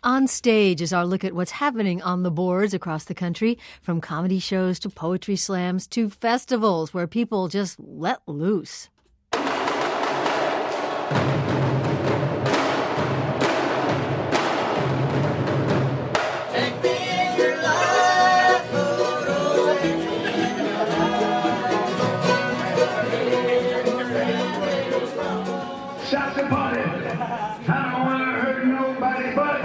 On Stage is our look at what's happening on the boards across the country, from comedy shows to poetry slams to festivals where people just let loose. Shots and party. I don't want to hurt nobody but.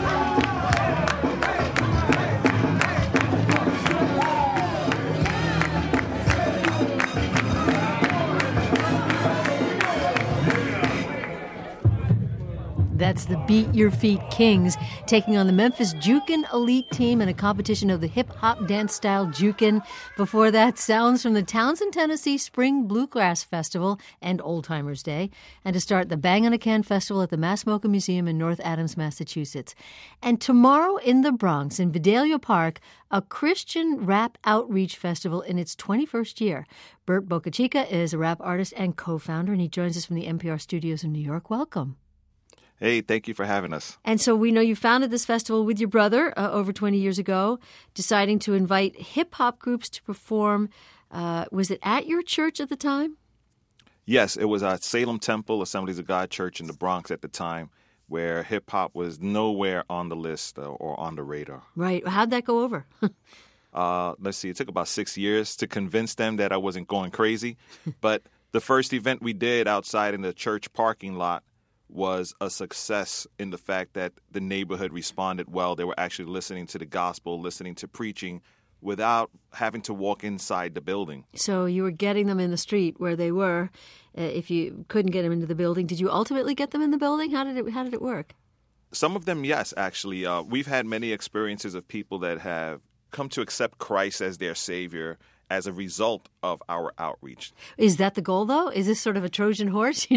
That's the Beat Your Feet Kings taking on the Memphis Jukin Elite Team in a competition of the hip-hop dance style Jukin. Before that, sounds from the Townsend, Tennessee Spring Bluegrass Festival and Old Timers Day. And to start, the Bang on a Can Festival at the Massmoka Museum in North Adams, Massachusetts. And tomorrow in the Bronx, in Vidalia Park, a Christian rap outreach festival in its 21st year. Bert Bocachica is a rap artist and co-founder, and he joins us from the NPR studios in New York. Welcome. Hey, thank you for having us. And so we know you founded this festival with your brother over 20 years ago, deciding to invite hip-hop groups to perform. Was it at your church at the time? Yes, it was at Salem Temple Assemblies of God Church in the Bronx at the time, where hip-hop was nowhere on the list or on the radar. Right. How'd that go over? Let's see. It took about 6 years to convince them that I wasn't going crazy. But the first event we did outside in the church parking lot was a success in the fact that the neighborhood responded well. They were actually listening to the gospel, listening to preaching without having to walk inside the building. So you were getting them in the street where they were. If you couldn't get them into the building, did you ultimately get them in the building? How did it work? Some of them, yes, actually. We've had many experiences of people that have come to accept Christ as their Savior as a result of our outreach. Is that the goal, though? Is this sort of a Trojan horse,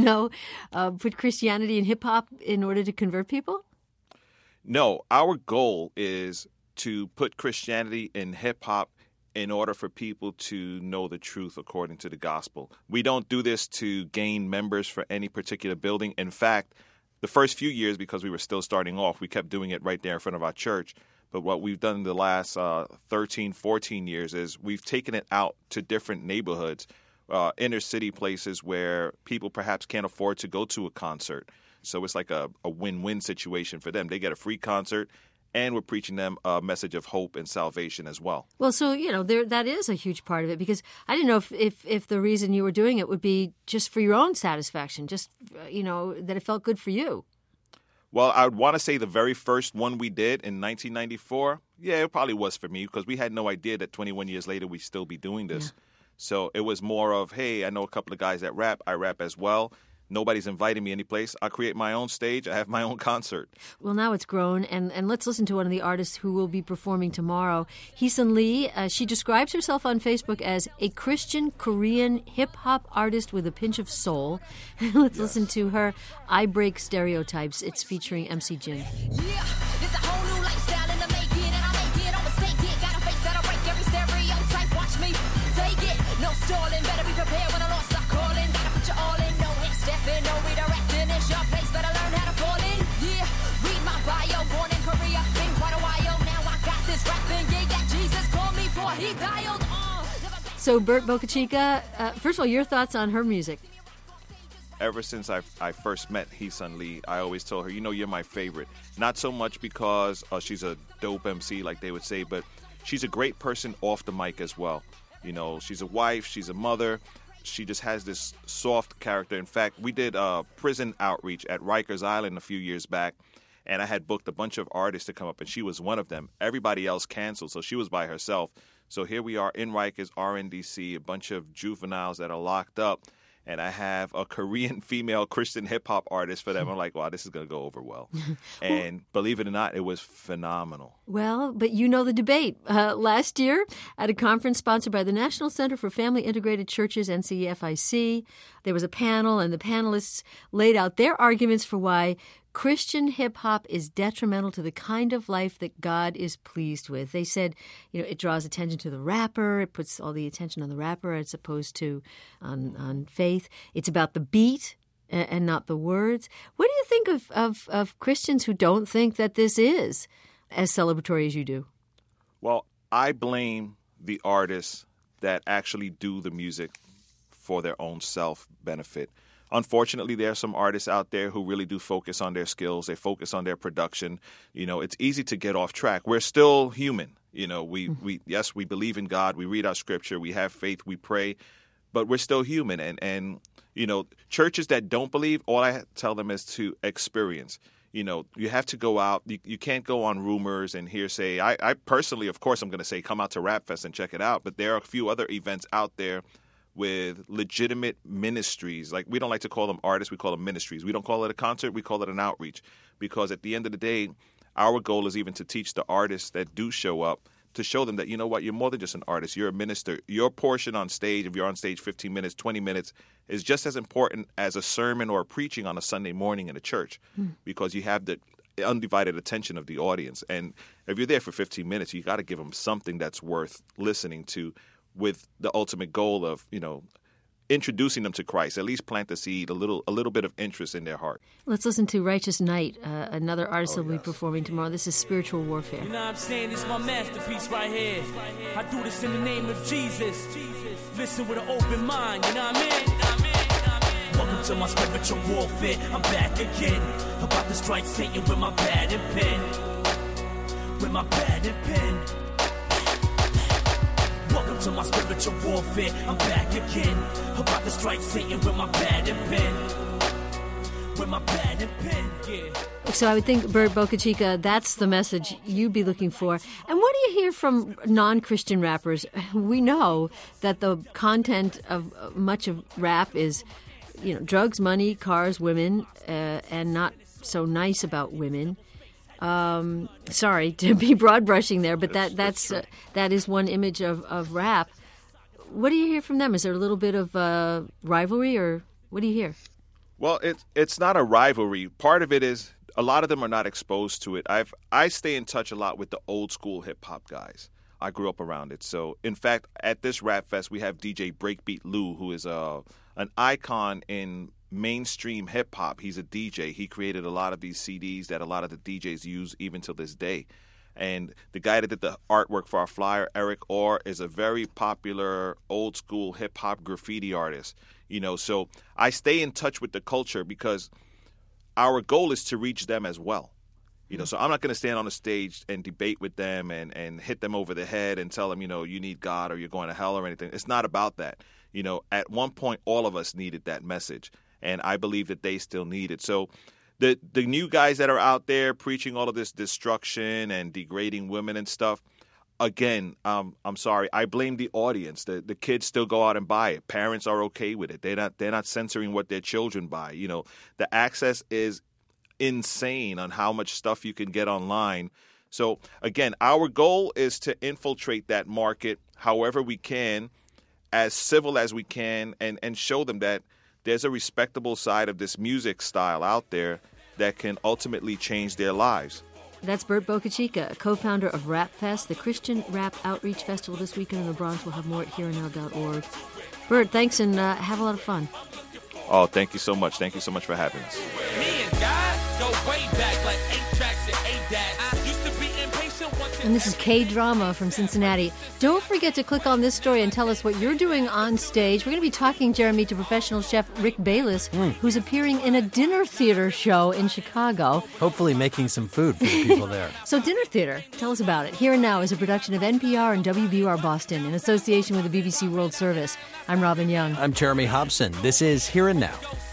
put Christianity and hip-hop in order to convert people? No, our goal is to put Christianity and hip-hop in order for people to know the truth according to the gospel. We don't do this to gain members for any particular building. In fact, the first few years, because we were still starting off, we kept doing it right there in front of our church. But what we've done in the last 13, 14 years is we've taken it out to different neighborhoods, inner city places where people perhaps can't afford to go to a concert. So it's like a win-win situation for them. They get a free concert, and we're preaching them a message of hope and salvation as well. Well, so, that is a huge part of it, because I didn't know if the reason you were doing it would be just for your own satisfaction, just, that it felt good for you. Well, I would want to say the very first one we did in 1994, it probably was for me, because we had no idea that 21 years later we'd still be doing this. Yeah. So it was more of, hey, I know a couple of guys that rap. I rap as well. Nobody's inviting me anyplace. I create my own stage. I have my own concert. Well, now it's grown, and let's listen to one of the artists who will be performing tomorrow. Heesun Lee, she describes herself on Facebook as a Christian Korean hip-hop artist with a pinch of soul. Let's listen to her I Break Stereotypes. It's featuring MC Jin. Yeah, there's a whole new lifestyle in the making, and I make it, don't mistake it. Got a face that'll break every stereotype. Watch me take it. No stalling, better be prepared when I lost start calling. Gotta put you all in, no hit stepping, no redirecting. It's your place, better learn how to fall in. Yeah, read my bio, born in Korea, been quite a while. Now I got this rapping gig that Jesus called me for. He dialed on. So Bert Bocachica, first of all, your thoughts on her music? Ever since I first met Heesun Lee, I always told her, you're my favorite. Not so much because she's a dope MC, like they would say, but she's a great person off the mic as well. She's a wife, she's a mother. She just has this soft character. In fact, we did a prison outreach at Rikers Island a few years back, and I had booked a bunch of artists to come up, and she was one of them. Everybody else canceled, so she was by herself. So here we are in Rikers, RNDC, a bunch of juveniles that are locked up, and I have a Korean female Christian hip-hop artist for them. I'm like, wow, this is going to go over well. And believe it or not, it was phenomenal. Well, but the debate. Last year, at a conference sponsored by the National Center for Family Integrated Churches, NCEFIC, there was a panel, and the panelists laid out their arguments for why Christian hip-hop is detrimental to the kind of life that God is pleased with. They said, it draws attention to the rapper. It puts all the attention on the rapper as opposed to on faith. It's about the beat. and not the words. What do you think of Christians who don't think that this is as celebratory as you do? Well, I blame the artists that actually do the music for their own self-benefit. Unfortunately, there are some artists out there who really do focus on their skills. They focus on their production. It's easy to get off track. We're still human. Yes, we believe in God. We read our scripture. We have faith. We pray. But we're still human. And churches that don't believe, all I tell them is to experience. You have to go out. You can't go on rumors and hearsay. I personally, of course, I'm going to say come out to Rap Fest and check it out. But there are a few other events out there with legitimate ministries. Like, we don't like to call them artists. We call them ministries. We don't call it a concert. We call it an outreach. Because at the end of the day, our goal is even to teach the artists that do show up, to show them that, you know what, you're more than just an artist. You're a minister. Your portion on stage, if you're on stage 15 minutes, 20 minutes, is just as important as a sermon or a preaching on a Sunday morning in a church, because you have the undivided attention of the audience. And if you're there for 15 minutes, you got to give them something that's worth listening to, with the ultimate goal of, introducing them to Christ, at least plant the seed, a little bit of interest in their heart. Let's listen to Righteous Night, another artist will be performing tomorrow. This is Spiritual Warfare. You know what I'm saying? It's my masterpiece right here. I do this in the name of Jesus. Listen with an open mind, you know what I mean? Welcome to my spiritual warfare. I'm back again. About to strike Satan with my pad and pen. With my pad and pen. Welcome to my spiritual warfare. I'm back again. About to strike Satan with my pad and pen. With my pad and pen, yeah. So I would think, Bert Boca Chica, that's the message you'd be looking for. And what do you hear from non-Christian rappers? We know that the content of much of rap is, drugs, money, cars, women, and not so nice about women. Sorry to be broad brushing there, but that is one image of rap. What do you hear from them? Is there a little bit of rivalry, or what do you hear? Well, it's not a rivalry. Part of it is a lot of them are not exposed to it. I stay in touch a lot with the old school hip hop guys. I grew up around it. So, in fact, at this Rap Fest, we have DJ Breakbeat Lou, who is an icon in mainstream hip hop. He's a DJ. He created a lot of these CDs that a lot of the DJs use even to this day. And the guy that did the artwork for our flyer, Eric Orr, is a very popular old school hip hop graffiti artist. So I stay in touch with the culture because our goal is to reach them as well. So I'm not going to stand on a stage and debate with them and hit them over the head and tell them, you need God or you're going to hell or anything. It's not about that. At one point, all of us needed that message. And I believe that they still need it. So the new guys that are out there preaching all of this destruction and degrading women and stuff, again, I'm sorry. I blame the audience. The kids still go out and buy it. Parents are okay with it. They're not censoring what their children buy. The access is insane on how much stuff you can get online. So, again, our goal is to infiltrate that market however we can, as civil as we can, and show them that there's a respectable side of this music style out there that can ultimately change their lives. That's Bert Boca Chica, co-founder of Rap Fest, the Christian Rap Outreach Festival this weekend in the Bronx. We'll have more at hereandnow.org. Bert, thanks, and have a lot of fun. Oh, thank you so much. Thank you so much for having us. Me and God go way back like 8 tracks and 8 dads. Used to be impatient once. And this is K-Drama from Cincinnati. Don't forget to click on this story and tell us what you're doing on stage. We're going to be talking, Jeremy, to professional chef Rick Bayless, who's appearing in a dinner theater show in Chicago. Hopefully making some food for the people there. So dinner theater, tell us about it. Here and Now is a production of NPR and WBUR Boston in association with the BBC World Service. I'm Robin Young. I'm Jeremy Hobson. This is Here and Now.